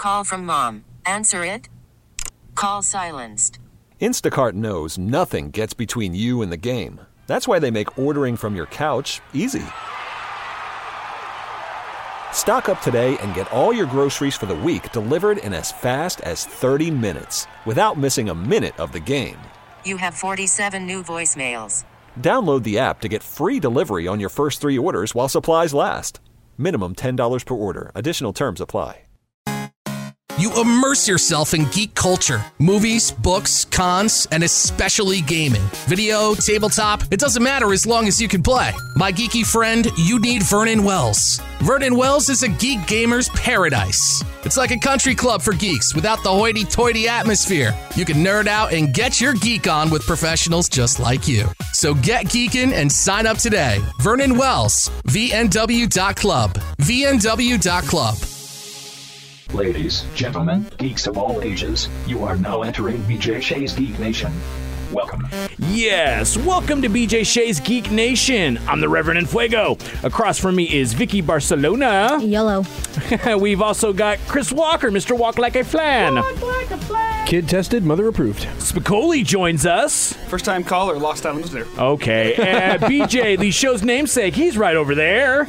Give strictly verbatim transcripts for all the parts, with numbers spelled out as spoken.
call from mom. Answer it. Call silenced. Instacart knows nothing gets between you and the game. That's why they make ordering from your couch easy. Stock up today and get all your groceries for the week delivered in as fast as thirty minutes without missing a minute of the game. You have forty-seven new voicemails. Download the app to get free delivery on your first three orders while supplies last. Minimum ten dollars per order. Additional terms apply. You immerse yourself in geek culture, movies, books, cons, and especially gaming. Video, tabletop, it doesn't matter as long as you can play. My geeky friend, you need Vernon Wells. Vernon Wells is a geek gamer's paradise. It's like a country club for geeks without the hoity-toity atmosphere. You can nerd out and get your geek on with professionals just like you. So get geeking and sign up today. Vernon Wells, V N W dot club. V N W dot club. Ladies, gentlemen, geeks of all ages, you are now entering B J Shea's Geek Nation. Welcome. Yes, welcome to B J Shea's Geek Nation. I'm the Reverend Enfuego. Across from me is Vicky Barcelona. Yellow. We've also got Chris Walker, Mister Walk Like a Flan. Walk like a flan. Kid tested, mother approved. Spicoli joins us. First time caller, lost time listener. Okay, and B J, the show's namesake, he's right over there.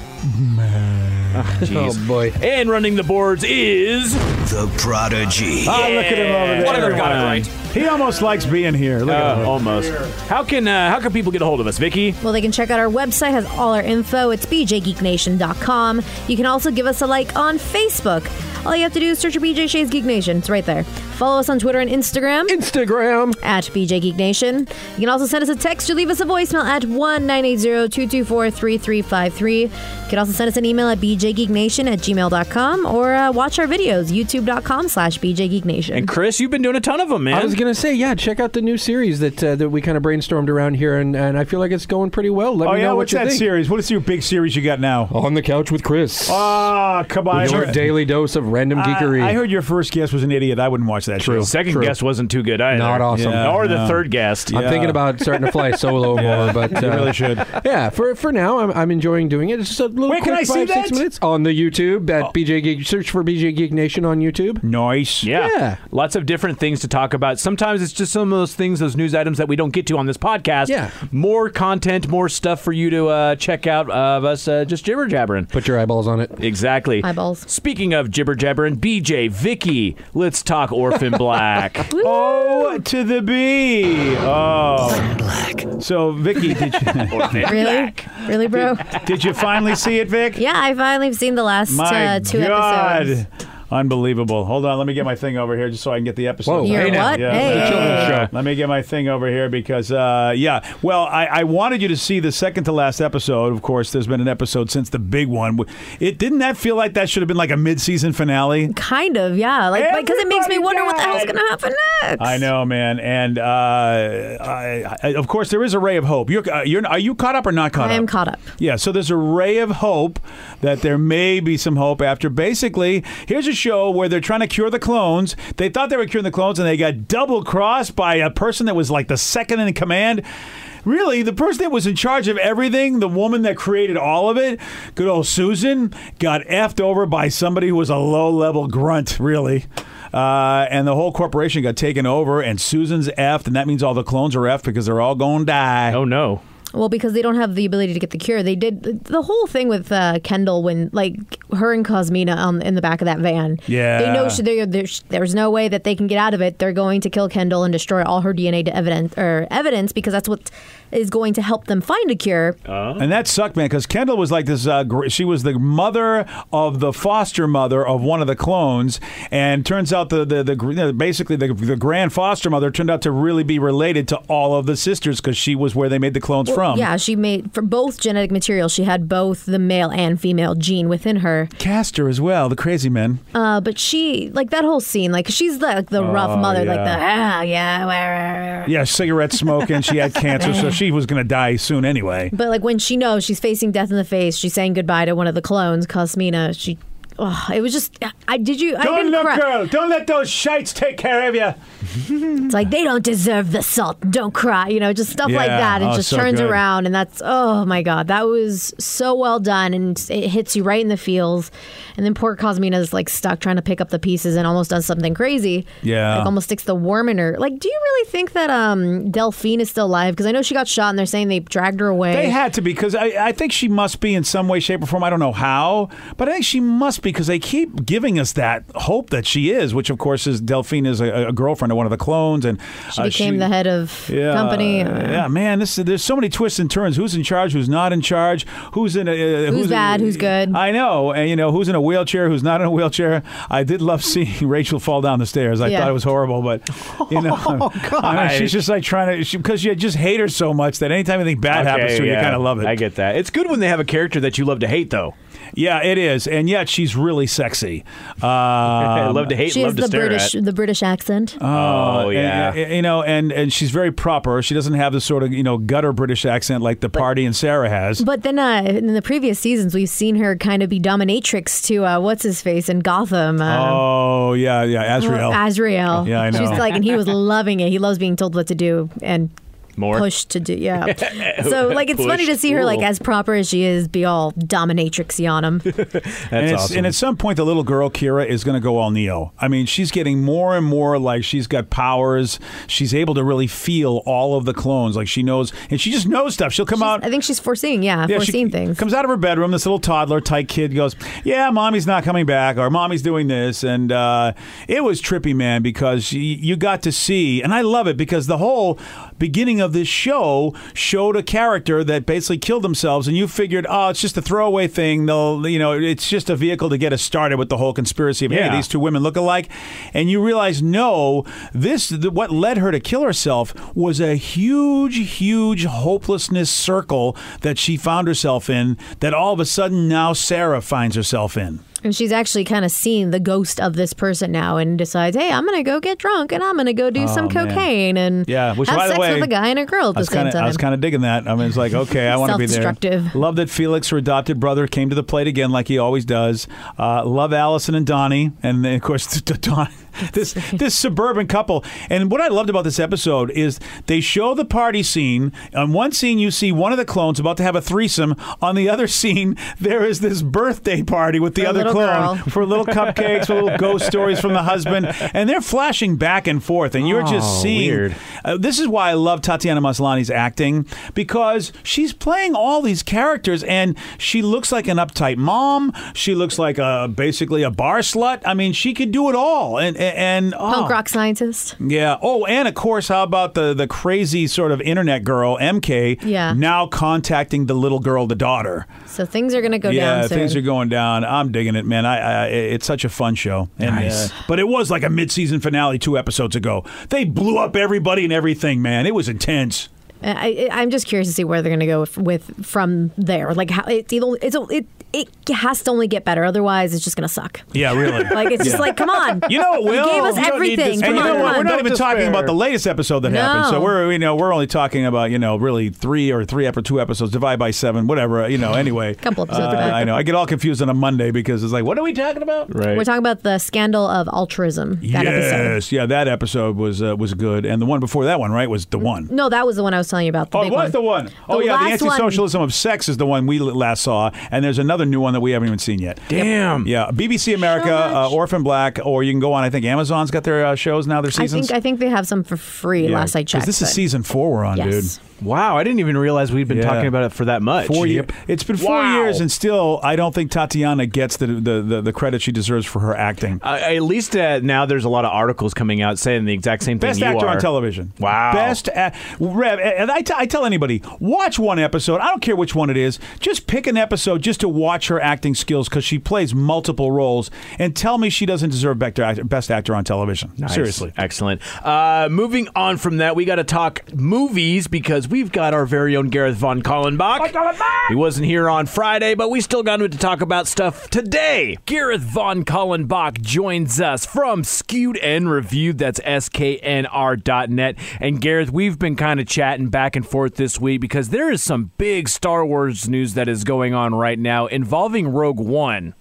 Oh, oh, boy. And running the boards is... The Prodigy. Oh, look at him over there. Whatever, got it right. He almost likes being here. Look uh, at him. Almost. How can uh, how can people get a hold of us, Vicky? Well, they can check out our website. Has all our info. It's b j geek nation dot com. You can also give us a like on Facebook. All you have to do is search for B J Shea's Geek Nation. It's right there. Follow us on Twitter and Instagram. Instagram. At B J Geek Nation. You can also send us a text or leave us a voicemail at one nine eight zero, two two four, three three five three. You can also send us an email at b j geek nation at gmail dot com or uh, watch our videos, youtube dot com slash b j geek nation. And Chris, you've been doing a ton of them, man. I was going to say, yeah, check out the new series that uh, that we kind of brainstormed around here, and, and I feel like it's going pretty well. Let oh, me yeah? know What's what you that think. series? What is your big series you got now? On the Couch with Chris. Oh, come on. Your daily dose of random geekery. I, I heard your first guest was an idiot. I wouldn't watch that True. show. Second True. guest wasn't too good either. Not awesome. Yeah, or the no. third guest. I'm Yeah. thinking about starting to fly solo Yeah. more, but uh, You really should. Yeah, for for now, I'm, I'm enjoying doing it. It's just a little Wait, quick can I see five, six that? minutes on the YouTube at Oh. B J Geek. Search for B J Geek Nation on YouTube. Nice. Yeah. Yeah. Lots of different things to talk about. Sometimes it's just some of those things, those news items that we don't get to on this podcast. Yeah. More content, more stuff for you to uh, check out of us uh, just jibber jabbering. Put your eyeballs on it. Exactly. Eyeballs. Speaking of jibber jabbering, B J, Vicky, let's talk Orphan Black. Oh, to the B. Oh. Black. So, Vicky, did you, Really? Really, bro? did you finally see it, Vic? Yeah, I finally have seen the last My uh, two God. episodes. Unbelievable. Hold on. Let me get my thing over here just so I can get the episode. Whoa, You're hey now. what? Yeah. Hey, Uh, children's show. Let me get my thing over here because, uh, yeah. Well, I, I wanted you to see the second to last episode. Of course, there's been an episode since the big one. It didn't that feel like that should have been like a mid-season finale? Kind of, yeah. Like because it makes me Everybody wonder what the hell's died. going to happen next. I know, man. And uh, I, I, of course, there is a ray of hope. You're, uh, you're, are you caught up or not caught I up? am caught up. Yeah, so there's a ray of hope that there may be some hope after. Basically, here's a show where they're trying to cure the clones. They thought they were curing the clones, and they got double-crossed by a person that was like the second in command. Really, the person that was in charge of everything, the woman that created all of it, good old Susan, got effed over by somebody who was a low-level grunt, really. Uh, and the whole corporation got taken over, and Susan's effed, and that means all the clones are effed because they're all going to die. Oh, no. Well, because they don't have the ability to get the cure. They did the whole thing with uh, Kendall when, like, her and Cosmina on, in the back of that van. Yeah. They know she, there's, there's no way that they can get out of it. They're going to kill Kendall and destroy all her D N A to evidence, or evidence because that's what is going to help them find a cure. Uh, And that sucked, man, because Kendall was like this. Uh, gr- she was the mother of the foster mother of one of the clones, and turns out the the, the gr- basically the, the grand foster mother turned out to really be related to all of the sisters because she was where they made the clones Well, from. Yeah, she made, for both genetic material, she had both the male and female gene within her. Castor as well, the crazy men. Uh, but she, like, that whole scene, like, she's the, like, the rough Oh, mother, like the, yeah. ah, yeah, wah, wah, wah. Yeah, cigarette smoking. She had cancer, so she was going to die soon anyway. But, like, when she knows she's facing death in the face, she's saying goodbye to one of the clones, Cosmina, she oh, it was just. I did you. I Don't didn't look, cry. girl. Don't let those shites take care of you. It's like they don't deserve the salt. Don't cry. You know, just stuff like Yeah. that. It Oh, just so turns good. around, and that's oh my god, that was so well done, and it hits you right in the feels. And then poor Cosmina's like stuck trying to pick up the pieces and almost does something crazy. Yeah. like almost sticks the worm in her. Like, do you really think that um Delphine is still alive? Because I know she got shot, and they're saying they dragged her away. They had to be because I, I think she must be in some way, shape, or form. I don't know how, but I think she must be because they keep giving us that hope that she is, which of course is Delphine is a, a girlfriend of one of the clones, and She uh, became the head of yeah, company. Yeah, man, this there's so many twists and turns. Who's in charge? Who's not in charge? Who's in a uh, Who's bad, who's good. I know, and you know who's in a wheelchair, who's not in a wheelchair. I did love seeing Rachel fall down the stairs. I Yeah. thought it was horrible, but you know, Oh, God. I mean, she's just like trying to because you just hate her so much that anytime anything bad happens to her, yeah, you kind of love it. I get that. It's good when they have a character that you love to hate, though. Yeah, it is, and yet she's really sexy. Um, love to hate, She has love to the stare British at. the British accent. Oh, yeah. and, you know, and and she's very proper. She doesn't have the sort of you know gutter British accent like the party and Sarah has. But then uh, in the previous seasons, we've seen her kind of be dominatrix to uh, what's his face in Gotham. Um, Oh yeah, yeah, Azrael. Azrael. Yeah, I know. She's like, and he was loving it. He loves being told what to do and More? pushed to do. Yeah. So like, it's funny to see her like Cool. as proper as she is, be all dominatrixy on him. That's and, it's, awesome. and at some point, the little girl Kira is going to go all Neo. I mean, she's getting more and more like she's got powers. She's able to really feel all of the clones. Like she knows, and she just knows stuff. She'll come out. I think she's foreseeing, yeah, Yeah, foreseeing she things. comes out of her bedroom. This little toddler type kid goes, "Yeah, mommy's not coming back, or mommy's doing this," and uh, it was trippy, man, because you, you got to see, and I love it because the whole beginning of this show showed a character that basically killed themselves, and you figured, oh, it's just a throwaway thing. They'll, you know, it's just a vehicle to get us started with the whole conspiracy of hey, Yeah. these two women look alike, and you realize, no, this the, what led her to kill herself was a huge, huge hopelessness circle that she found herself in. That all of a sudden now Sarah finds herself in. And she's actually kind of seen the ghost of this person now and decides, hey, I'm going to go get drunk and I'm going to go do some man. cocaine and Yeah, which, have by the sex way, with a guy and a girl at I the was same kinda, time. I was kind of digging that. I mean, it's like, okay, I want to be there. Self-destructive. Love that Felix, her adopted brother, came to the plate again like he always does. Uh, love Allison and Donnie. And then, of course, Don, this this suburban couple. And what I loved about this episode is they show the party scene. On one scene, you see one of the clones about to have a threesome. On the other scene, there is this birthday party with the For a other little clone girl. for little cupcakes, for little ghost stories from the husband. And they're flashing back and forth. And you're just Oh, seeing. weird. Uh, this is why I love Tatiana Maslany's acting, because she's playing all these characters, and she looks like an uptight mom. She looks like a basically a bar slut. I mean, she could do it all. And and, and oh, Punk rock scientist. yeah. Oh, and of course, how about the the crazy sort of internet girl M K? Yeah. Now contacting the little girl, the daughter. So things are going to go yeah, down soon. things are going down. I'm digging it, man. I, I it's such a fun show. And, Nice. uh, but it was like a mid-season finale two episodes ago. They blew up everybody and everything, man. It was intense. I, I- I'm just curious to see where they're going to go with, with from there. Like how it's either it's it it has to only get better. Otherwise, it's just going to suck. Yeah, really. Like it's just Yeah. like, come on. You know, it will. You gave us You don't need everything. this- Come and you on, know come what? on. We're not Don't even talking despair. about the latest episode that No. happened. So we're you know we're only talking about you know really three or three epi- two episodes divided by seven, whatever. You know. Anyway, Couple episodes Uh, back. I know. I get all confused on a Monday because it's like, what are we talking about? Right. We're talking about the scandal of altruism. That yes, episode. yeah, that episode was uh, was good, and the one before that one, right, was the one. No, that was the one I was telling you about. The Oh, big it was one. the one. Oh, The yeah, the last one- anti-socialism of sex is the one we last saw, and there's another new one that we haven't even seen yet. Damn. Yeah, B B C America, uh, Orphan Black, or you can go on. I think Amazon's got their uh, shows now, their I seasons. think I think they have some for free. Yeah, Last I 'cause checked. this is but- season four we're on, Yes. dude. Wow, I didn't even realize we'd been Yeah. talking about it for that much. Four years. It's been four Wow. years, and still, I don't think Tatiana gets the the, the, the credit she deserves for her acting. Uh, at least uh, now there's a lot of articles coming out saying the exact same thing Best you actor are. on television. Wow. Best. A- Rev, and I, t- I tell anybody, watch one episode. I don't care which one it is. Just pick an episode just to watch her acting skills because she plays multiple roles. And tell me she doesn't deserve best actor, best actor on television. Nice. Seriously. Excellent. Uh, moving on from that, we got to talk movies because we've got our very own Gareth Von Kallenbach. He wasn't here on Friday, but we still got him to talk about stuff today. Gareth Von Kallenbach joins us from Skewed and Reviewed. That's S K N R dot net. And Gareth, we've been kind of chatting back and forth this week because there is some big Star Wars news that is going on right now involving Rogue One.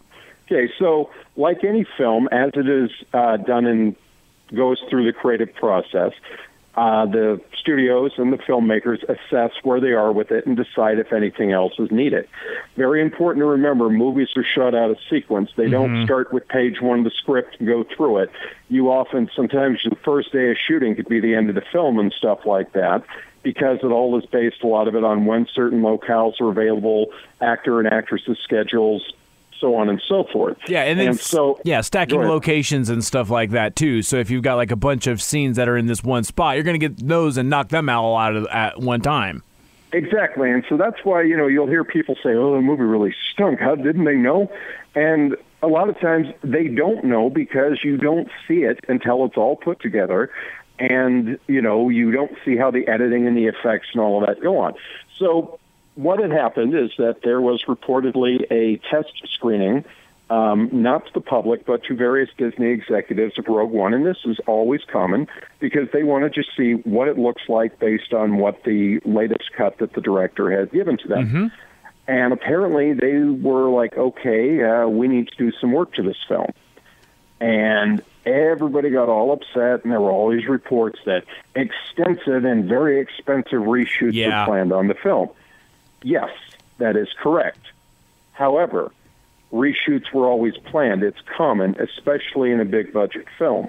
Okay, so like any film, as it is uh, done and goes through the creative process, uh, the studios and the filmmakers assess where they are with it and decide if anything else is needed. Very important to remember, movies are shot out of sequence. They Mm-hmm. don't start with page one of the script and go through it. You often, sometimes the first day of shooting could be the end of the film and stuff like that, because it all is based, a lot of it, on when certain locales are available, actor and actresses' schedules, so on and so forth. Yeah, and then so yeah, stacking go ahead. locations and stuff like that too. So if you've got like a bunch of scenes that are in this one spot, you're going to get those and knock them all out of, at one time. Exactly, and so that's why, you know, you'll hear people say, "Oh, the movie really stunk. How didn't they know?" And a lot of times they don't know because you don't see it until it's all put together, and you know you don't see how the editing and the effects and all of that go on. So what had happened is that there was reportedly a test screening, um, not to the public, but to various Disney executives of Rogue One, and this is always common because they want to just see what it looks like based on what the latest cut that the director had given to them. Mm-hmm. And apparently they were like, okay, uh, we need to do some work to this film. And everybody got all upset, and there were all these reports that extensive and very expensive reshoots Yeah. were planned on the film. Yes, that is correct. However, reshoots were always planned. It's common, especially in a big-budget film.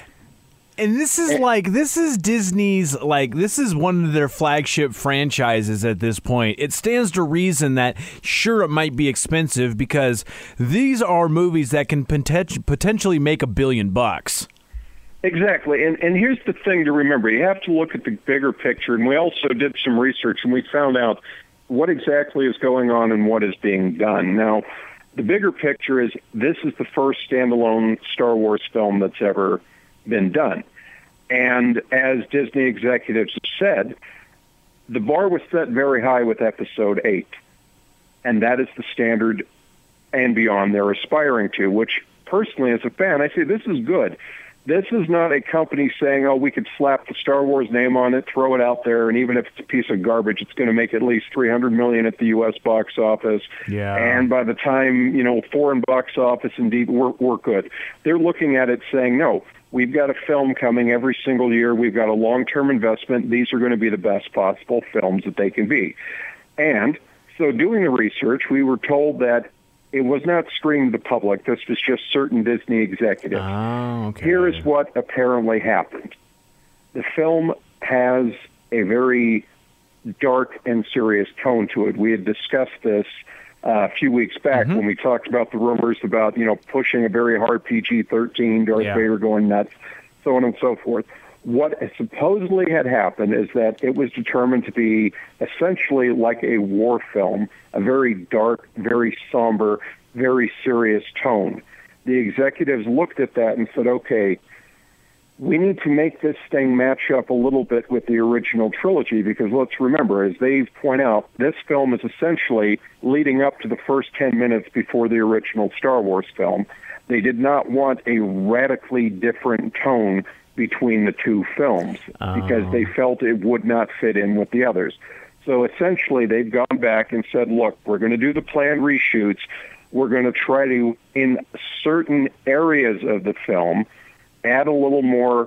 And this is like, this is Disney's, like, this is one of their flagship franchises at this point. It stands to reason that, sure, it might be expensive because these are movies that can potent- potentially make a billion bucks. Exactly, and and here's the thing to remember. You have to look at the bigger picture, and we also did some research, and we found out what exactly is going on and what is being done. Now, the bigger picture is this is the first standalone Star Wars film that's ever been done. And as Disney executives have said, the bar was set very high with Episode eight, and that is the standard and beyond they're aspiring to, which personally as a fan, I say this is good. This is not a company saying, oh, we could slap the Star Wars name on it, throw it out there, and even if it's a piece of garbage, it's going to make at least three hundred million dollars at the U S box office. Yeah. And by the time, you know, foreign box office, indeed, we're, we're good. They're looking at it saying, no, we've got a film coming every single year. We've got a long-term investment. These are going to be the best possible films that they can be. And so doing the research, we were told that it was not screened to the public. This was just certain Disney executives. Oh, okay. Here is what apparently happened. The film has a very dark and serious tone to it. We had discussed this uh, a few weeks back Mm-hmm. when we talked about the rumors about, you know, pushing a very hard P G thirteen, Darth Yeah. Vader going nuts, so on and so forth. What supposedly had happened is that it was determined to be essentially like a war film, a very dark, very somber, very serious tone. The executives looked at that and said, okay, we need to make this thing match up a little bit with the original trilogy because let's remember, as they point out, this film is essentially leading up to the first ten minutes before the original Star Wars film. They did not want a radically different tone between the two films because they felt it would not fit in with the others. So essentially they've gone back and said, look, we're going to do the planned reshoots. We're going to try to, in certain areas of the film, add a little more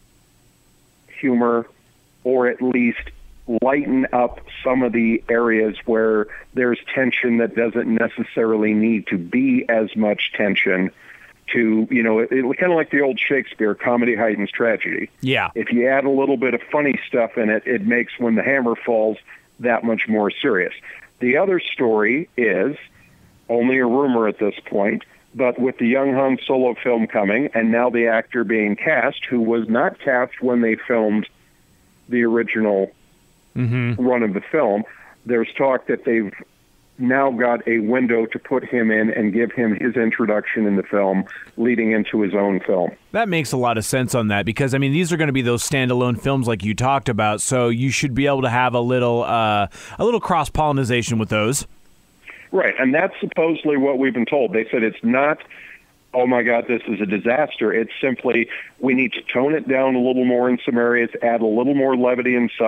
humor or at least lighten up some of the areas where there's tension that doesn't necessarily need to be as much tension to, you know, it, it kind of like the old Shakespeare, comedy heightens tragedy. Yeah. If you add a little bit of funny stuff in it, it makes when the hammer falls that much more serious. The other story is only a rumor at this point, but with the young Han Solo film coming and now the actor being cast, who was not cast when they filmed the original Mm-hmm. run of the film, there's talk that they've now got a window to put him in and give him his introduction in the film leading into his own film. That makes a lot of sense on that because, I mean, these are going to be those standalone films like you talked about, so you should be able to have a little uh, a little cross-pollination with those. Right, and that's supposedly what we've been told. They said it's not, oh my God, this is a disaster. It's simply we need to tone it down a little more in some areas, add a little more levity in some,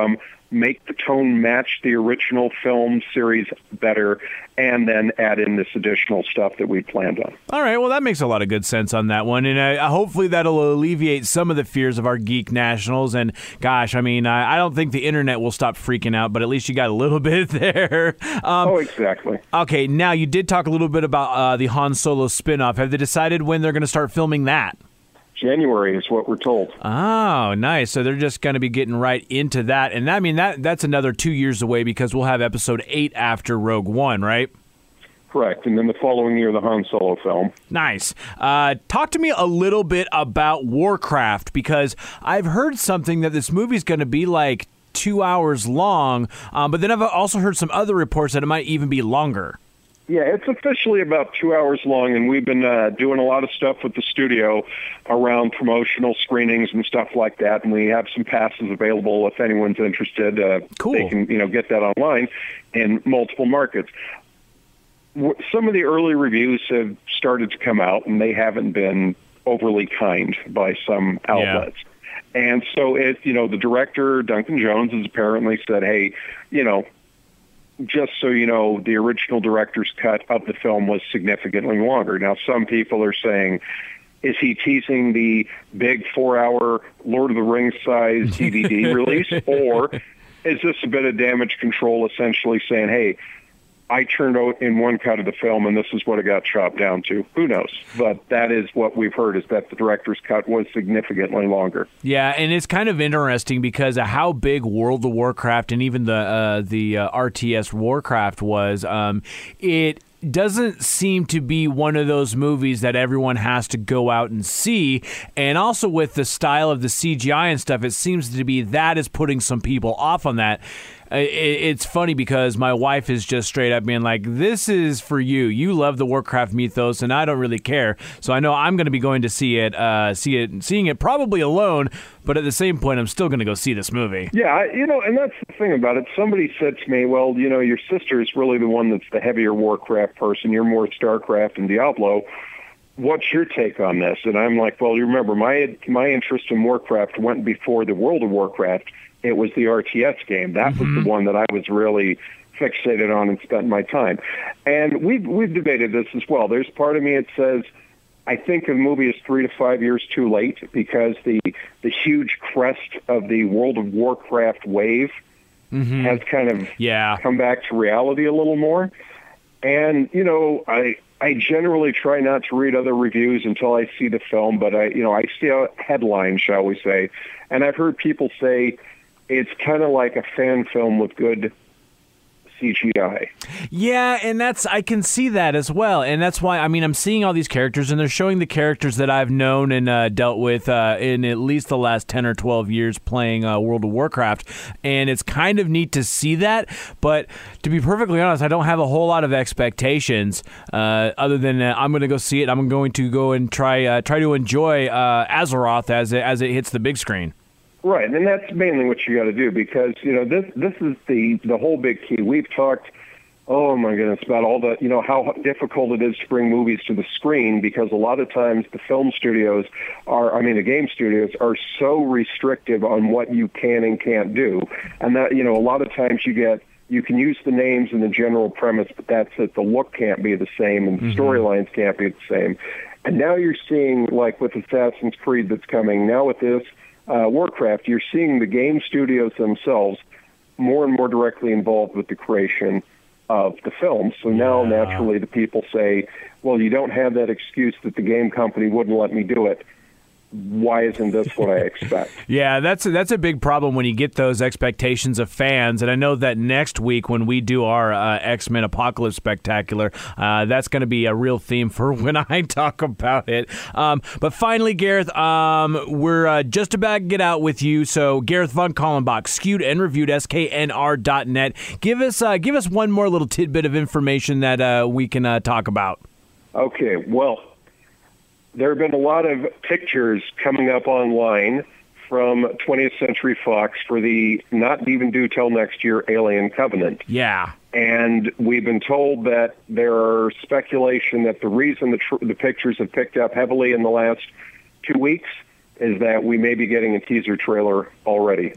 make the tone match the original film series better, and then add in this additional stuff that we planned on. All right, well, that makes a lot of good sense on that one, and uh, hopefully that'll alleviate some of the fears of our Geek Nationals, and gosh, I mean, I, I don't think the internet will stop freaking out, but at least you got a little bit there. Um, oh, exactly. Okay, now you did talk a little bit about uh, the Han Solo spinoff. Have they decided when they're going to start filming that? January is what we're told. Oh, nice. So they're just going to be getting right into that. And I mean, that that's another two years away because we'll have episode eight after Rogue One, right? Correct. And then the following year, the Han Solo film. Nice. Uh, talk to me a little bit about Warcraft, because I've heard something that this movie's going to be like two hours long, um, but then I've also heard some other reports that it might even be longer. Yeah, it's officially about two hours long, and we've been uh, doing a lot of stuff with the studio around promotional screenings and stuff like that, and we have some passes available if anyone's interested. Uh, cool. They can, you know, get that online in multiple markets. Some of the early reviews have started to come out, and they haven't been overly kind by some outlets. Yeah. And so, it, you know, the director, Duncan Jones, has apparently said, hey, you know, just so you know, the original director's cut of the film was significantly longer. Now, some people are saying, is he teasing the big four-hour Lord of the Rings size D V D release? Or is this a bit of damage control, essentially saying, hey, I turned out in one cut of the film, and this is what it got chopped down to. Who knows? But that is what we've heard, is that the director's cut was significantly longer. Yeah, and it's kind of interesting because of how big World of Warcraft and even the uh, the uh, R T S Warcraft was. Um, it doesn't seem to be one of those movies that everyone has to go out and see. And also with the style of the C G I and stuff, it seems to be that is putting some people off on that. It's funny because my wife is just straight up being like, this is for you. You love the Warcraft mythos, and I don't really care. So I know I'm going to be going to see it, uh, see it, seeing it probably alone, but at the same point, I'm still going to go see this movie. Yeah, you know, and that's the thing about it. Somebody said to me, well, you know, your sister is really the one that's the heavier Warcraft person. You're more StarCraft and Diablo. What's your take on this? And I'm like, well, you remember, my my interest in Warcraft went before the World of Warcraft. It was the R T S game. That mm-hmm. was the one that I was really fixated on and spent my time. And we've, we've debated this as well. There's part of me that says, I think the movie is three to five years too late because the, the huge crest of the World of Warcraft wave mm-hmm. has kind of yeah. come back to reality a little more. And, you know, I... I generally try not to read other reviews until I see the film, but I, you know, I see a headline, shall we say, and I've heard people say it's kind of like a fan film with good C G I. Yeah, and that's I can see that as well, and that's why I mean I'm seeing all these characters, and they're showing the characters that I've known and uh, dealt with uh, in at least the last ten or twelve years playing uh, World of Warcraft, and it's kind of neat to see that. But to be perfectly honest, I don't have a whole lot of expectations uh, other than uh, I'm going to go see it. I'm going to go and try uh, try to enjoy uh, Azeroth as it, as it hits the big screen. Right, and that's mainly what you got to do because, you know, this this is the, the whole big key. We've talked, oh my goodness, about all the, you know, how difficult it is to bring movies to the screen because a lot of times the film studios are, I mean, the game studios are so restrictive on what you can and can't do. And that, you know, a lot of times you get, you can use the names and the general premise, but that's it. The look can't be the same and the mm-hmm. storylines can't be the same. And now you're seeing, like with Assassin's Creed that's coming, now with this, Uh, Warcraft, you're seeing the game studios themselves more and more directly involved with the creation of the film. So now, yeah. naturally, the people say, well, you don't have that excuse that the game company wouldn't let me do it. Why isn't this what I expect? Yeah, that's a, that's a big problem when you get those expectations of fans. And I know that next week when we do our uh, X-Men Apocalypse Spectacular, uh, that's going to be a real theme for when I talk about it. Um, but finally, Gareth, um, we're uh, just about to get out with you. So Gareth von Kallenbach, skewed and reviewed, S K N R dot net. Give us uh, give us one more little tidbit of information that uh, we can uh, talk about. Okay, well, there have been a lot of pictures coming up online from twentieth Century Fox for the not even due till next year Alien Covenant. Yeah. And we've been told that there are speculation that the reason the, tr- the pictures have picked up heavily in the last two weeks is that we may be getting a teaser trailer already.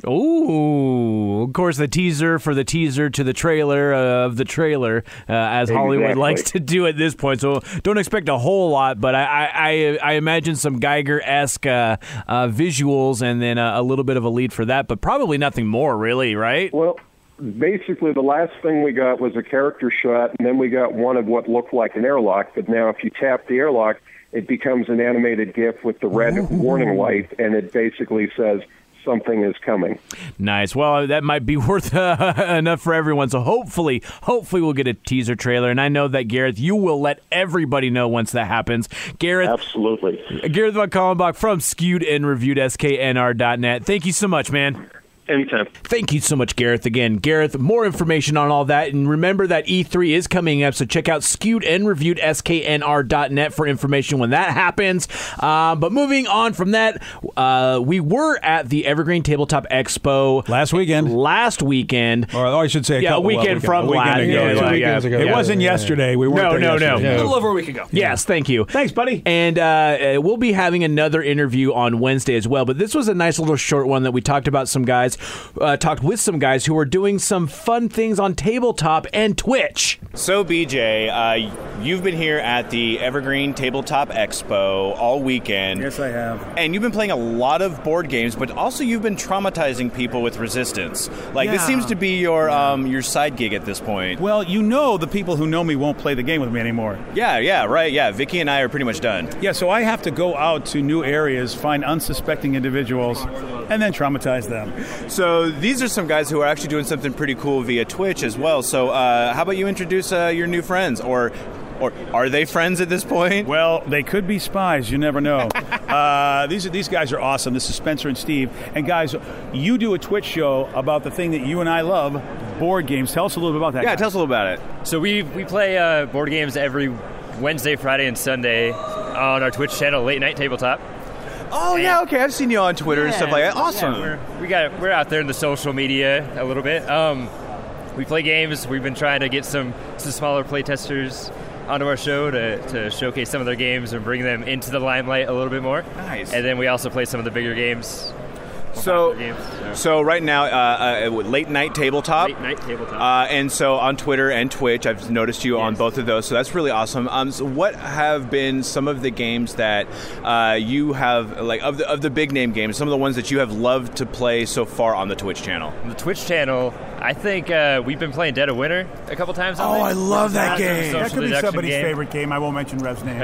Ooh, of course, the teaser for the teaser to the trailer uh, of the trailer, uh, as Hollywood Exactly. likes to do at this point. So don't expect a whole lot, but I I, I, I imagine some Geiger-esque uh, uh, visuals and then a, a little bit of a lead for that, but probably nothing more, really, right? Well, basically, the last thing we got was a character shot, and then we got one of what looked like an airlock. But now, if you tap the airlock, it becomes an animated GIF with the red Ooh. warning light, and it basically says something is coming. Nice. Well, that might be worth uh, enough for everyone. So hopefully, hopefully we'll get a teaser trailer. And I know that, Gareth, you will let everybody know once that happens. Gareth. Absolutely. Gareth Von Kallenbach from Skewed and Reviewed, S K N R dot net. Thank you so much, man. Anytime. Thank you so much, Gareth. Again, Gareth, more information on all that. And remember that E three is coming up, so check out Skewed and Reviewed, S K N R dot net for information when that happens. Uh, but moving on from that, uh, we were at the Evergreen Tabletop Expo. Last weekend. Last weekend. Or, or I should say a yeah, couple a weekend, well, weekend from a weekend last. ago. Yeah, Yeah, yeah, weekends yeah. ago. It Yeah. wasn't yesterday. We weren't No, there no, no. yesterday. A little over a week ago. Yes, thank you. Thanks, buddy. And uh, we'll be having another interview on Wednesday as well. But this was a nice little short one that we talked about some guys, uh, talked with some guys who were doing some fun things on tabletop and Twitch. So, B J, uh, you've been here at the Evergreen Tabletop Expo all weekend. Yes, I have. And you've been playing a lot of board games, but also you've been traumatizing people with Resistance. Like, Yeah. this seems to be your um, your side gig at this point. Well, you know the people who know me won't play the game with me anymore. Yeah, yeah, right, yeah. Vicky and I are pretty much done. Yeah, so I have to go out to new areas, find unsuspecting individuals, and then traumatize them. So these are some guys who are actually doing something pretty cool via Twitch as well. So uh, how about you introduce uh, your new friends? Or or are they friends at this point? Well, they could be spies. You never know. uh, these are these guys are awesome. This is Spencer and Steve. And guys, you do a Twitch show about the thing that you and I love, board games. Tell us a little bit about that. Yeah, guys. tell us a little about it. So we we play uh, board games every Wednesday, Friday, and Sunday on our Twitch channel, Late Night Tabletop. Oh, yeah, okay. I've seen you on Twitter yeah, and stuff like that. Awesome. Yeah, we're, we got we're out there in the social media a little bit. Um, we play games. We've been trying to get some, some smaller play testers onto our show to, to showcase some of their games and bring them into the limelight a little bit more. Nice. And then we also play some of the bigger games. So, games, so. so right now, uh, uh, Late Night Tabletop. Late Night Tabletop. Uh, and so on Twitter and Twitch, I've noticed you yes. on both of those, so that's really awesome. Um, so what have been some of the games that uh, you have, like, of the, of the big name games, some of the ones that you have loved to play so far on the Twitch channel? On the Twitch channel, I think uh, we've been playing Dead of Winter a couple times on Oh, there. I love that Awesome game. social That could be deduction somebody's game. favorite game. I won't mention Rev's name.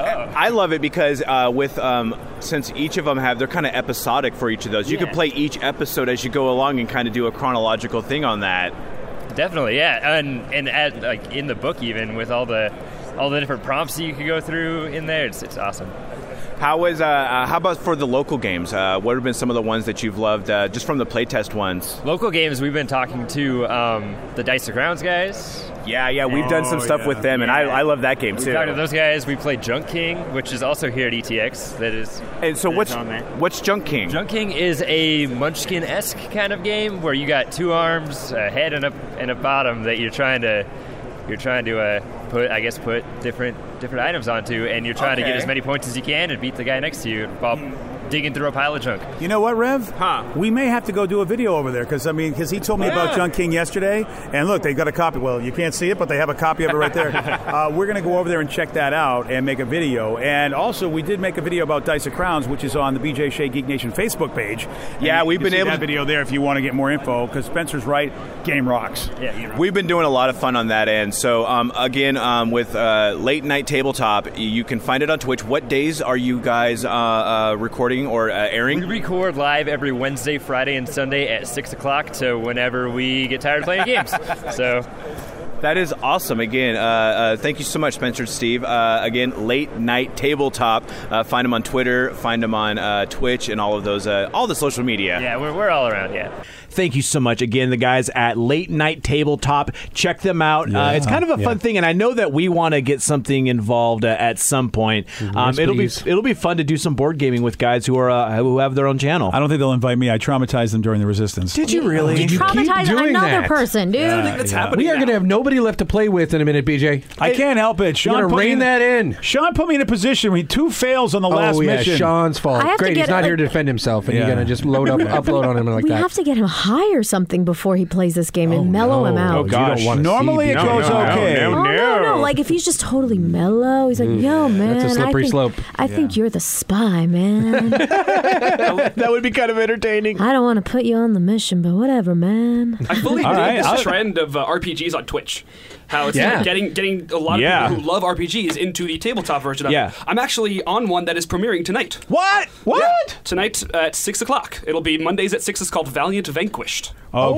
I love it because uh, with um, since each of them have, they're kind of episodic for each of those. You Yeah. could play each episode as you go along and kind of do a chronological thing on that. Definitely, yeah, and and at, like in the book even with all the all the different prompts that you could go through in there, it's it's awesome. How was? Uh, uh, how about for the local games? Uh, what have been some of the ones that you've loved, uh, just from the playtest ones? Local games, we've been talking to um, the Dice the Crowns guys. Yeah, yeah, we've done some Oh, stuff yeah. with them, and I, I love that game We too. talked to those guys. We played Junk King, which is also here at E T X. That is. And so that what's is on there. what's Junk King? Junk King is a Munchkin-esque kind of game where you got two arms, a head, and a and a bottom that you're trying to you're trying to uh, put, I guess, put different different items onto, and you're trying to Okay. get as many points as you can and beat the guy next to you while digging through a pile of junk. You know what, Rev? Huh. We may have to go do a video over there because I mean, because he told me about Junk King yesterday, and look, they got a copy. Well, you can't see it, but they have a copy of it right there. uh, we're going to go over there and check that out and make a video. And also, we did make a video about Dice of Crowns, which is on the B J Shea Geek Nation Facebook page. Yeah, And we've you been can see able that to- video there if you want to get more info. Because Spencer's right, game rocks. Yeah, you know. We've been doing a lot of fun on that end. So um, again, um, with uh, Late Night Tabletop, you can find it on Twitch. What days are you guys uh, uh, recording or uh, airing? We record live every Wednesday, Friday, and Sunday at six o'clock to whenever we get tired of playing games. So That is awesome. Again, uh, uh, thank you so much, Spencer and Steve. Uh, again, Late Night Tabletop. Uh, find them on Twitter, find them on uh, Twitch, and all of those, uh, all the social media. yeah, we're, we're all around, yeah. Thank you so much. Again, the guys at Late Night Tabletop. Check them out. Yeah. Uh, it's kind of a Yeah. fun thing, and I know that we want to get something involved uh, at some point. Um, Yes, it'll please. be it'll be fun to do some board gaming with guys who are uh, who have their own channel. I don't think they'll invite me. I traumatized them during the Resistance. Did you really? Did you keep Traumatize doing another that? person, dude. Yeah, I think that's yeah. happening We are now. going to have nobody nobody left to play with in a minute, B J. I can't help it. Sean, You're gonna put me rein in- that in. Sean put me in a position where he two fails on the last oh, yeah, mission. Sean's fault. I have to Great, get, he's not like- here to defend himself, and Yeah. you're going to just load up, upload on him like we that. have to get him high or something before he plays this game and mellow him out. Oh, gosh. Normally it No, goes no, okay. Oh, no, no. Like, if he's just totally mellow, he's like, yo, man. That's a slippery I think, slope. I think you're the spy, man. That would be kind of entertaining. I don't want to put you on the mission, but whatever, man. I fully All dig right, this I'll- trend of uh, R P Gs on Twitch. How it's Yeah. like getting getting a lot of Yeah. people who love R P Gs into the tabletop version of Yeah. it. I'm actually on one that is premiering tonight. What? What? Yeah, tonight at six o'clock. It'll be Mondays at six. It's called Valiant Vanquished.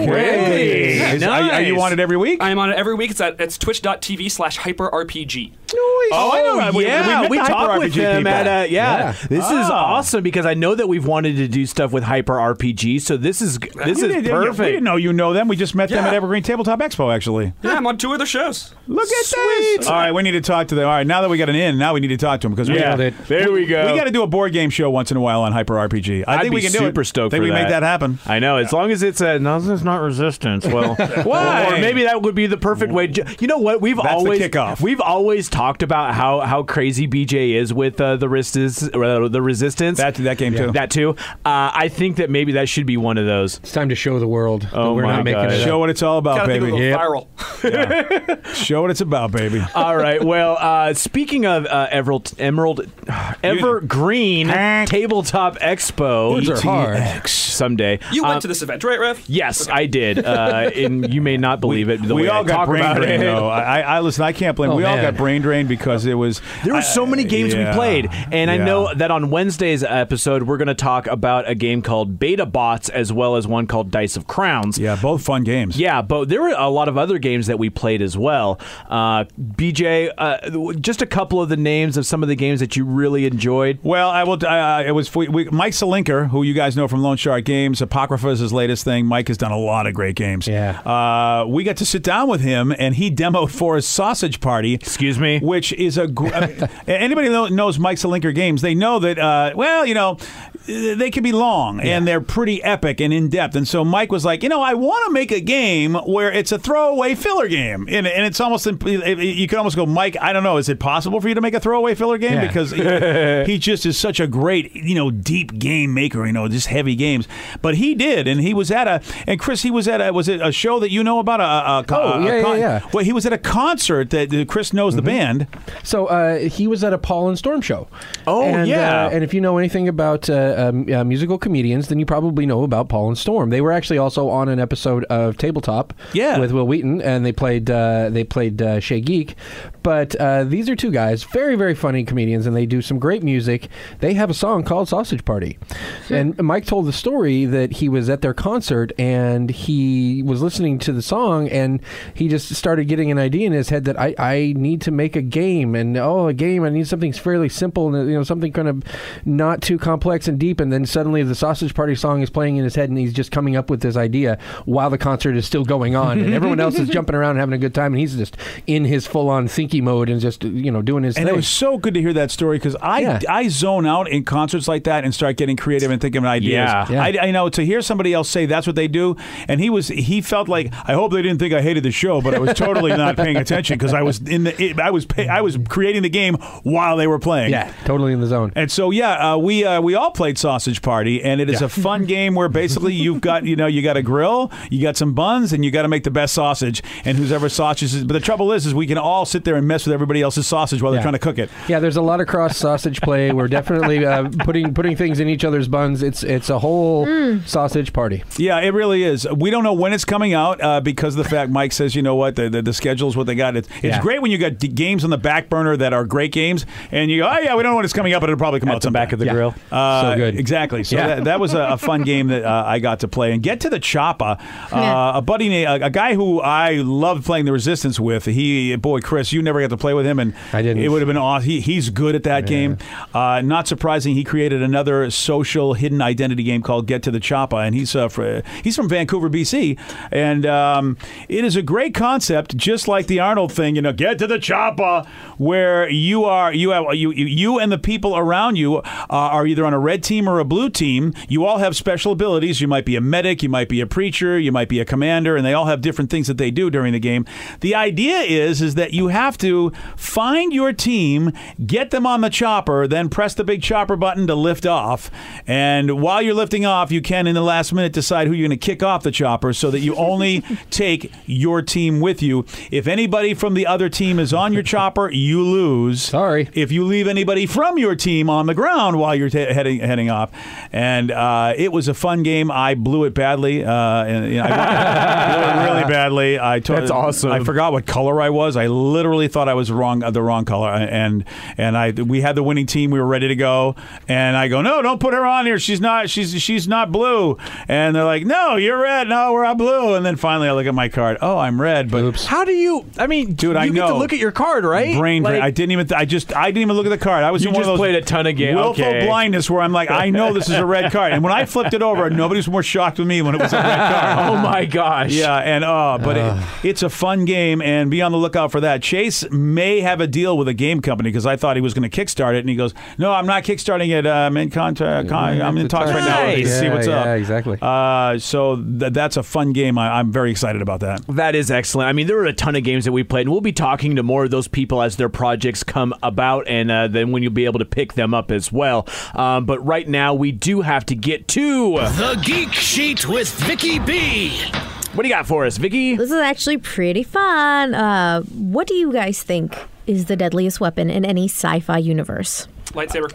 Okay. really? Is- are, you- are you Nice. on it every week? I am on it every week. It's at it's twitch.tv slash hyperrpg. Oh, I know. We- we yeah, met we, the talked Hyper with R P G them people. at uh, yeah. Yeah. This is Oh. awesome because I know that we've wanted to do stuff with Hyper R P G, so this is this You is didn't- We perfect. didn't know you know them. We just met them Yeah. at Evergreen Tabletop Expo, actually. Yeah, I'm on two other shows. Look at that. All right, we need to talk to them. All right, now that we got an in, now we need to talk to them because we Yeah, got it. there we go. We got to do a board game show once in a while on Hyper R P G. I I'd think be we can do super it. stoked think for we that. make that happen. I know, as long as it's a no, it's not Resistance. Well, Why? Or maybe that would be the perfect way. to- You know what? We've That's the always kickoff. we've always talked about how, how crazy B J is with uh, the resistance, uh, the Resistance. That that game too. That too. Uh, I think that maybe that should be one of those. It's time to show the world that Oh we're my not making God. it up. Show what it's all about, Gotta think baby. of a Yep. viral. Show what it's about, baby. All right. Well, uh, speaking of uh, Emerald, Emerald, Evergreen Tabletop Expo, Words are hard. someday. You went Um, to this event, right, Rev? Yes, I did. Uh, and you may not believe it. The we way all I got talk brain about drained, it. though. I, I listen. I can't blame. Oh, we all man. got brain drained because it was. There were so many games yeah, we played, and I yeah. know that on Wednesday's episode we're going to talk about a game called Beta Bots as well as one called Dice of Crowns. Yeah, both fun games. Yeah, but there were a lot of other games that we played as well. Uh, B J, uh, just a couple of the names of some of the games that you really enjoyed. Well, I will. Uh, it was for, we, Mike Selinker, who you guys know from Lone Shark Games. Apocrypha is his latest thing. Mike has done a lot of great games. Yeah. Uh, we got to sit down with him, and he demoed for his Sausage Party. Excuse me? Which is a. gr- I mean, anybody that knows Mike Selinker games, they know that. Uh, well, you know, they can be long and they're pretty epic and in depth. And so Mike was like, you know, I want to make a game where it's a throwaway filler game, and, and it's almost you can almost go, Mike. I don't know, is it possible for you to make a throwaway filler game? Yeah. Because he, he just is such a great, you know, deep game maker. You know, just heavy games. But he did, and he was at a and Chris, he was at a was it a show that you know about? A, a, a Oh, a yeah, con- yeah, yeah. Well, he was at a concert that uh, Chris knows the band. So uh, he was at a Paul and Storm show. Oh, and, yeah. Uh, and if you know anything about uh, um, uh, musical comedians, then you probably know about Paul and Storm. They were actually also on an episode of Tabletop Yeah. with Will Wheaton, and they played uh, they played uh, Shay Geek. But uh, these are two guys, very, very funny comedians, and they do some great music. They have a song called Sausage Party. And Mike told the story that he was at their concert, and he was listening to the song, and he just started getting an idea in his head that I, I need to make a game, and oh, a game, I need something fairly simple, and you know, something kind of not too complex and deep. And then suddenly the Sausage Party song is playing in his head, and he's just coming up with this idea while the concert is still going on, and everyone else is jumping around and having a good time, and he's just in his full-on thinky mode and just, you know, doing his And thing. it was so good to hear that story because I Yeah. I zone out in concerts like that and start getting creative and thinking of ideas. Yeah. Yeah. I, I know to hear somebody else say that's what they do, and he was he felt like I hope they didn't think I hated the show, but I was totally not paying attention because I was in the it, I was pay, I was creating the game while they were playing. Yeah, totally in the zone. And so yeah, uh, we uh, we all played Sausage Party, and it is Yeah. a fun game where basically you've got you know you got a grill, you got some buns, and you got to make the best sausage, and who's ever sausage is. But the trouble is, is we can all sit there and mess with everybody else's sausage while they're Yeah. trying to cook it. Yeah, there's a lot of cross sausage play. We're definitely uh, putting putting things in each other's buns. It's it's a whole sausage party. Yeah, it really is. We don't know when it's coming out uh, because of the fact Mike says, you know what, the the, the schedule is what they got. It's, it's Yeah. great when you got d- games on the back burner that are great games, and you go, oh yeah, we don't know when it's coming out, but it'll probably come At out the sometime. back of the Yeah. grill. Uh, So good. Exactly. So Yeah. that, that was a, a fun game that uh, I got to play. And Get to the Choppa, uh, Yeah. a buddy, na- a, a guy who I loved playing the Resistance with. He, boy, Chris, you never got to play with him, and I didn't. It would have been awesome. He, he's good at that game. Uh, not surprising, he created another social hidden identity game called Get to the Choppa, and he's uh, fr- he's from Vancouver, B C, and um, it is a great concept, just like the Arnold thing. You know, Get to the Choppa, where you are you have you you, you and the the people around you uh, are either on a red team or a blue team, you all have special abilities. You might be a medic, you might be a preacher, you might be a commander, and they all have different things that they do during the game. The idea is, is that you have to find your team, get them on the chopper, then press the big chopper button to lift off. And while you're lifting off, you can, in the last minute, decide who you're going to kick off the chopper so that you only take your team with you. If anybody from the other team is on your chopper, you lose. Sorry. If you leave anybody from your team on the ground while you're t- heading heading off. And uh, it was a fun game. I blew it badly. Uh, and, you know, I blew it really badly. I told, That's awesome. I forgot what color I was. I literally thought I was wrong, uh, the wrong color. And and I we had the winning team. We were ready to go. And I go, no, don't put her on here. She's not. She's she's not blue. And they're like, no, you're red. No, we're blue. And then finally, I look at my card. Oh, I'm red. But Oops. How do you? I mean, dude, you I get know. to look at your card, right? Brain drain. Like, I didn't even. Th- I just. I didn't even look at the card. I was You in one just of those played a ton of games. willful Okay. blindness where I'm like, I know this is a red card. And when I flipped it over, nobody was more shocked with me when it was a red card. Oh my gosh. Yeah, and uh, but Uh. it, it's a fun game, and be on the lookout for that. Chase may have a deal with a game company because I thought he was going to kickstart it, and he goes, "No, I'm not kickstarting it. Uh, I'm in contact. Con- I'm in talks right now to Nice. see what's Yeah, up." yeah, exactly. Uh, so th- that's a fun game. I- I'm very excited about that. That is excellent. I mean, there were a ton of games that we played, and we'll be talking to more of those people as their projects come about, and uh, then when you'll be able to pick them up as well. Um, but right now, we do have to get to The Geek Sheet with Vicky B. What do you got for us, Vicky? This is actually pretty fun. Uh, what do you guys think is the deadliest weapon in any sci-fi universe? Lightsaber.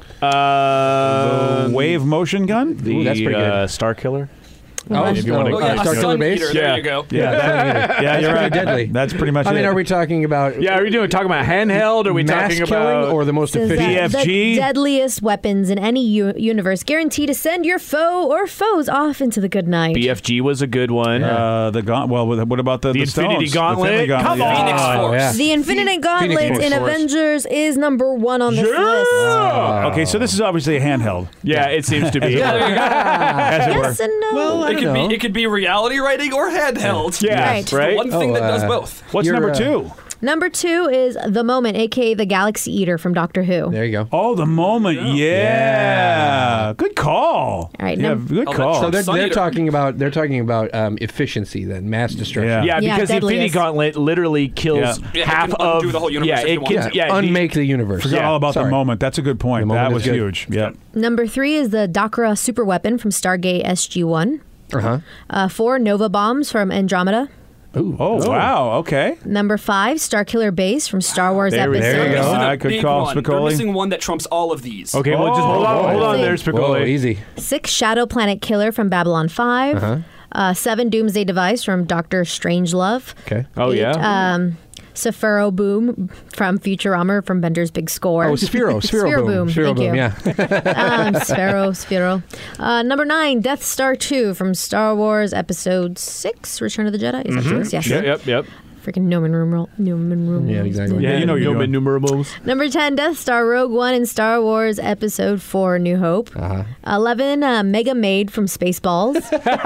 Uh, the wave motion gun. The Ooh, that's pretty good. Uh, Star Killer. Oh, if you want to, Oh, yeah, uh, Star a Killer sun Base? eater. There you go. Yeah, that, yeah, you're right. deadly. That's pretty much I it. mean, are we talking about yeah, are we doing talking about handheld? Or are we mass talking killing about or the most Says efficient? that B F G? the deadliest weapons in any u- universe, guaranteed to send your foe or foes off into the good night. B F G was a good one. Uh, the gaunt. Well, what about the The the Infinity stones? Gauntlet? The Infinity Gauntlet, Come yeah. on! Phoenix Oh, Force. yeah. The Infinite Gauntlet Force. in Avengers is number one on this list. Oh. Okay, so this is obviously a handheld. Yeah, it seems to be. As it were. Yes and no. Well, I It don't could know. be it could be reality writing or handheld. Yeah, Right. right. The one thing Oh, that does uh, both. What's You're, number uh, two? Number two is The Moment, a k a the Galaxy Eater from Doctor Who. There you go. Oh, the moment. Yeah. Good call. All right, Yeah, num- good Oh, call. So they're, Sun they're Eater. talking about they're talking about um, efficiency then, mass destruction. Yeah. Yeah, Yeah, because the Infinity deadliest. Gauntlet literally kills Yeah. Yeah, it half can of undo the whole universe Yeah, if you it want kills. to. Yeah, the- Unmake the universe. Forgot Yeah, all about sorry. the moment. That's a good point. The moment That is was good. huge. Yeah. Number three is the Dakra superweapon from Stargate S G one. Uh-huh. Uh, four, Nova bombs from Andromeda. Ooh. Oh, wow. Okay. Number five, Starkiller Base from Star Wars There we- Episode. there you They're go. missing a All right, good big call, one. They're Spicoli. missing one that trumps all of these. Okay, well, just hold on, hold on there, Whoa, Spicoli. easy. Six, Shadow Planet Killer from Babylon five. Uh-huh. Uh, seven, Doomsday Device from Doctor Strangelove. Okay. Oh Eight, yeah. Um, Sephiro Boom from Futurama from Bender's Big Score. Oh, Sphero, Sphero, Boom. Thank Sphero Boom, you. yeah. um, Sphero, Sphero. Uh, number nine, Death Star two from Star Wars Episode six, Return of the Jedi. Is that Mhm. yours? Yes. Yep, yep, yep. Freaking Newman numeral. Newman numeral. Yeah, exactly. Yeah, you know you're Roman doing. numerals. Number ten, Death Star Rogue One in Star Wars Episode four, New Hope. Uh-huh. eleven, uh, Mega Maid from Spaceballs.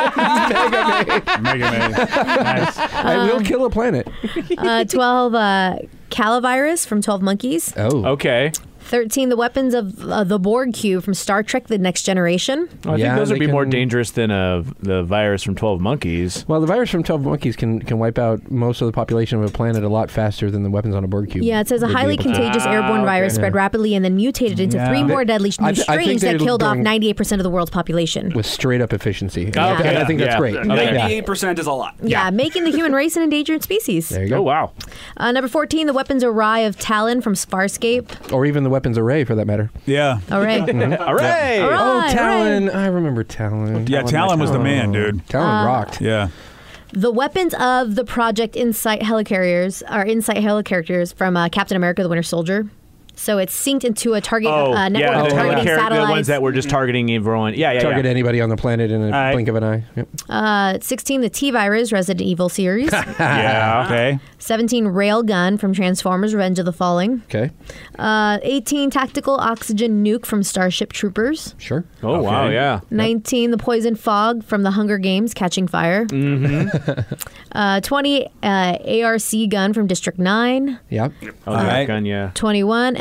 Mega Man. Nice. I will kill a planet. uh, twelve, uh, Calavirus from twelve Monkeys. Oh. Okay. thirteen, the weapons of uh, the Borg Cube from Star Trek The Next Generation. Well, I Yeah, think those would they be more can- dangerous than uh, the virus from twelve Monkeys. Well, the virus from twelve Monkeys can, can wipe out most of the population of a planet a lot faster than the weapons on a Borg cube. Yeah, it says a would be highly able to. contagious airborne Ah, virus okay. spread rapidly and then mutated into Yeah. three more They- deadly new I th- I think strains they're that killed off going- ninety-eight percent of the world's population. With straight up efficiency. Okay. I think that's Yeah. great. Okay. Ninety-eight percent is a lot. Yeah, making the human race an endangered species. There you go. Oh wow. Uh, number fourteen, the weapons array of Talon from Farscape. Or even the weapons array for that matter. Yeah. All right. Hooray! All Oh, right, Talon. I remember Talon. Yeah, Talon was the man, dude. Talon Uh, rocked. Yeah. The weapons of the Project Insight helicarriers are Insight helicarriers from uh, Captain America: The Winter Soldier. So it's synced into a target Oh, uh, network yeah, of the, targeting helicar- the satellites. ones that were just targeting everyone. Yeah, yeah, Target yeah. anybody on the planet in a right. blink of an eye. Yep. Uh, sixteen, the T-Virus Resident Evil series. Yeah. Okay. seventeen, Railgun from Transformers: Revenge of the Falling. Okay. Uh, eighteen, Tactical Oxygen Nuke from Starship Troopers. Sure. Oh wow, Okay. yeah. nineteen, The Poison Fog from The Hunger Games: Catching Fire. Mm-hmm. uh, twenty, uh, A R C Gun from District nine. Yep. Oh, All that right. gun, yeah. twenty-one,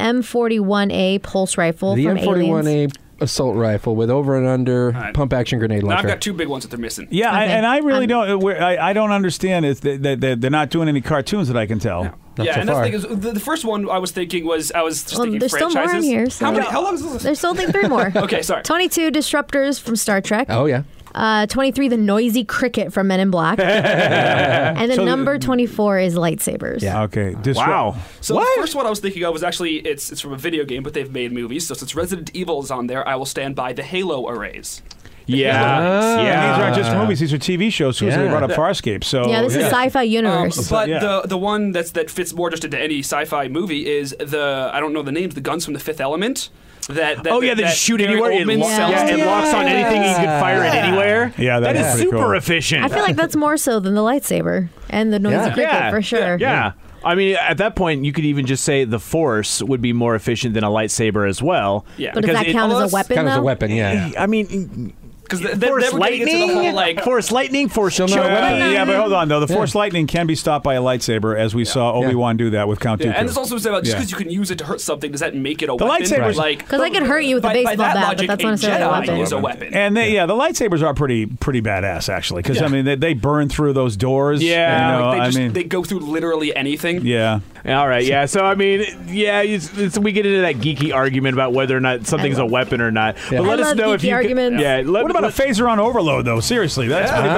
M forty-one A pulse rifle The from M forty-one Aliens. A assault rifle with over and under right. pump action grenade Now I've launcher. got two big ones that they're missing. Yeah, I, Okay. and I really Um, don't. Where, I, I don't understand is that that- that they're not doing any cartoons that I can tell. Not yeah, so and far. that's the thing is, the, the first one I was thinking was I was just Well, thinking there's still franchises. more in here. So How many? How long is this? There's still like three more. Okay, sorry. twenty-two disruptors from Star Trek. Oh, yeah. Uh, twenty-three, the noisy cricket from Men in Black. And then So the- number twenty-four is lightsabers. Yeah. Okay. Disru- Wow. So the first one I was thinking of was actually it's it's from a video game, but they've made movies. So since Resident Evil is on there, I will stand by the Halo arrays. Yeah. And yeah. these aren't just movies; these are T V shows too. So they Yeah. brought up Farscape. So Yeah, this is sci-fi Um, universe. but yeah. the the one that's that fits more just into any sci-fi movie is the I don't know the names, the guns from the Fifth Element. That, that Oh yeah, they that just shoot Gary anywhere. It, Oldman lo- sells yeah, to it the- locks on anything you can fire it anywhere. Yeah, that that is is pretty super cool. efficient. I feel like that's more so than the lightsaber and the noisy Yeah. cricket yeah, for sure. Yeah. I mean, at that point, you could even just say the Force would be more efficient than a lightsaber as well. Yeah. But does Because that it- count as Although a weapon, Kind of as a though? weapon, yeah. I mean, Because they, Force they were getting into lightning, the whole like Force lightning, Force Still not choke. a weapon. Uh, yeah, but hold on though. The Force lightning can be stopped by a lightsaber, as we saw Obi Wan do that with Count Yeah, Dooku. and there's also about just Yeah. because you can use it to hurt something, does that make it a The weapon? lightsabers- like Because I could hurt you with a by, baseball by that bat, but logic, that's a not necessarily a Jedi weapon. is a weapon. And they, yeah, the lightsabers are pretty pretty badass actually, because I mean they, they burn through those doors. Yeah. you know, Like, they, just, I mean, they go through literally anything. yeah. All right, yeah. So I mean, yeah, it's, it's, we get into that geeky argument about whether or not something's a weapon or not. Yeah. But let I us love know if geeky you. arguments. Can, yeah. Let, What about let, a phaser on overload though? Seriously, that's pretty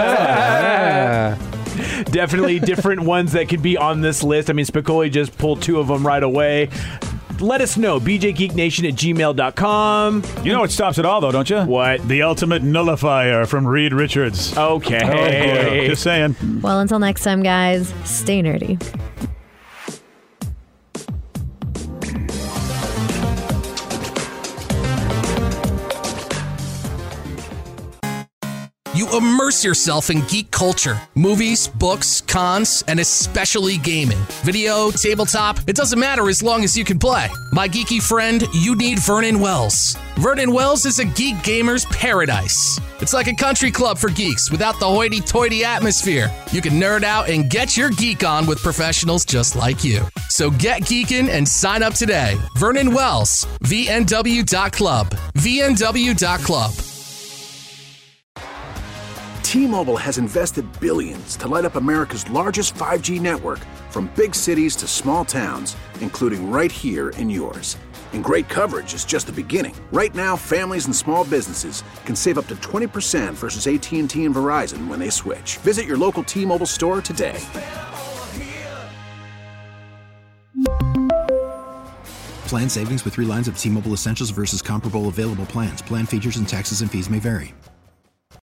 bad. Definitely different ones that could be on this list. I mean, Spicoli just pulled two of them right away. Let us know. b j geek nation at gmail dot com. You know what stops it all though, don't you? What? The ultimate nullifier from Reed Richards. Okay. Oh, boy. Just saying. Well, until next time, guys, stay nerdy. You immerse yourself in geek culture, movies, books, cons, and especially gaming. Video, tabletop, it doesn't matter as long as you can play. My geeky friend, you need Vernon Wells. Vernon Wells is a geek gamer's paradise. It's like a country club for geeks without the hoity-toity atmosphere. You can nerd out and get your geek on with professionals just like you. So get geekin' and sign up today. Vernon Wells, V N W dot club. V N W dot club. T-Mobile has invested billions to light up America's largest five G network, from big cities to small towns, including right here in yours. And great coverage is just the beginning. Right now, families and small businesses can save up to twenty percent versus A T and T and Verizon when they switch. Visit your local T-Mobile store today. Plan savings with three lines of T-Mobile Essentials versus comparable available plans. Plan features and taxes and fees may vary.